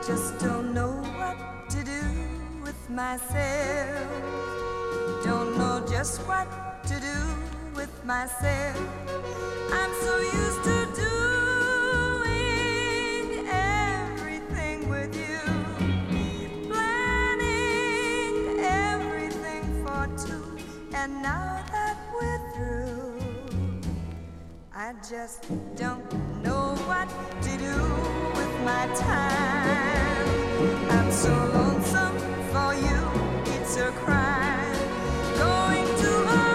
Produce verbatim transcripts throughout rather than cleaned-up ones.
just don't know what to do with myself. Don't know just what to do with myself. I'm so used to doing everything with you, planning everything for two, and now that we're through, I just don't know what to do with my time. I'm so lonesome for you, it's a crime. Going to a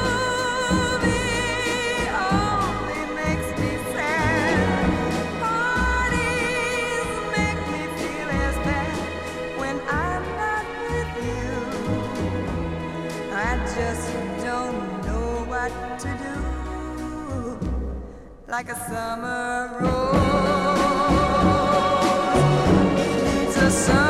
movie only makes me sad. Parties make me feel as bad when I'm not with you. I just don't know what to do, like a summer rose needs a sun.